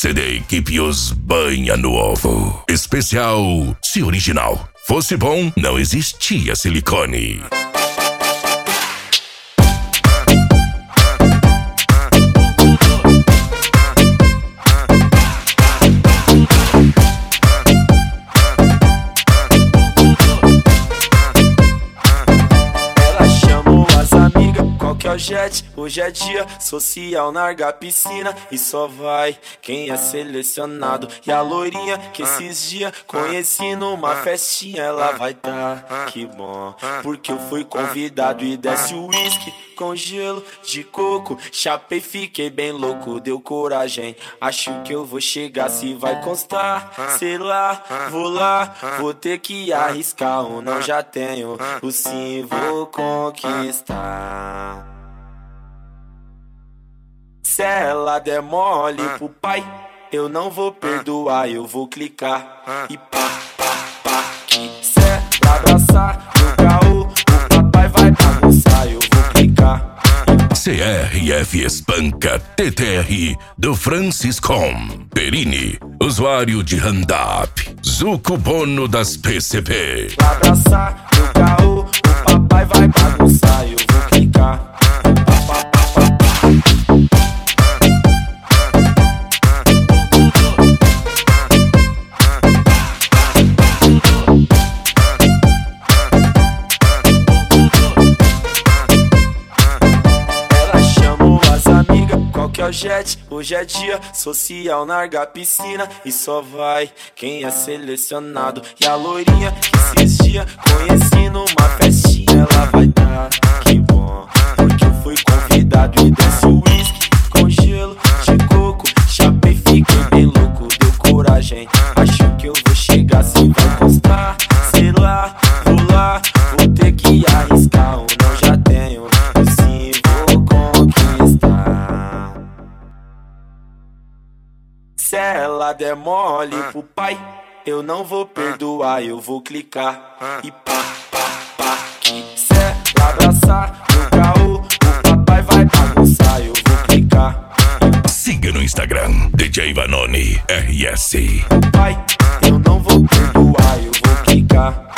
CD Equipe Os Banha no Ovo. Especial, se original fosse bom, não existia silicone. Hoje é dia social, larga a piscina e só vai quem é selecionado. E a loirinha que esses dias conheci numa festinha, ela vai tá, que bom, porque eu fui convidado. E desce o uísque com gelo de coco, chapei, fiquei bem louco, deu coragem. Acho que eu vou chegar, se vai constar, sei lá, vou ter que arriscar ou não, já tenho o sim, vou conquistar. Se ela der mole pro pai, eu não vou perdoar, eu vou clicar e pá, que se ela abraçar no caô, o papai vai bagunçar, eu vou clicar. CRF Espanca TTR do Franciscom Perini, usuário de Handap, Zuco Bono das PCP. Abraçar no caô, o papai vai bagunçar, eu vou clicar. Hoje é dia social, larga a piscina e só vai quem é selecionado. E a loirinha que esses dias conheci numa festinha, ela vai tá, que bom, porque eu fui convidado. E desce o uísque com gelo de coco, chapei, fiquei bem louco, deu coragem. Acho que eu vou chegar, se vai constar, sei lá, vou ter que arriscar ou não, já tenho o sim, vou conquistar. Se ela der mole pro pai, eu não vou perdoar, eu vou clicar e pá, que se ela abraçar no caô, o papai vai bagunçar, eu vou clicar. Siga no Instagram, DJ Vanoni RS. Pai, eu não vou perdoar, eu vou clicar.